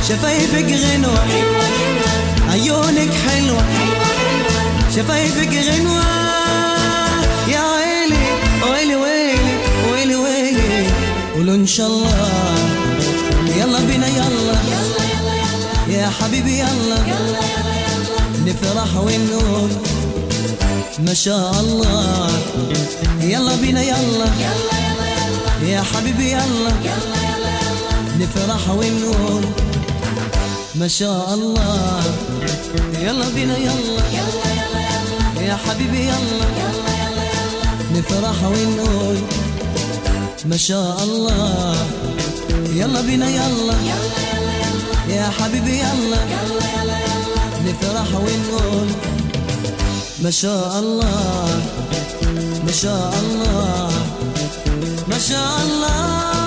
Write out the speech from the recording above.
شفايفك غنوة عيونك حلوة شفايفك غنوة يا ويلي ويلي ويلي ويلي ويلي قولوا إن شاء الله يلا بينا يلا يا حبيبي يلا نفرح ونقول ما شاء الله يلا بينا يلا يا حبيبي يلا نفرح ونقول ما شاء الله يلا بينا يلا يا حبيبي يلا نفرح ونقول ما شاء الله يلا بينا يلا يا حبيبي يلا نفرح ونقول ما شاء الله ما شاء الله ما شاء الله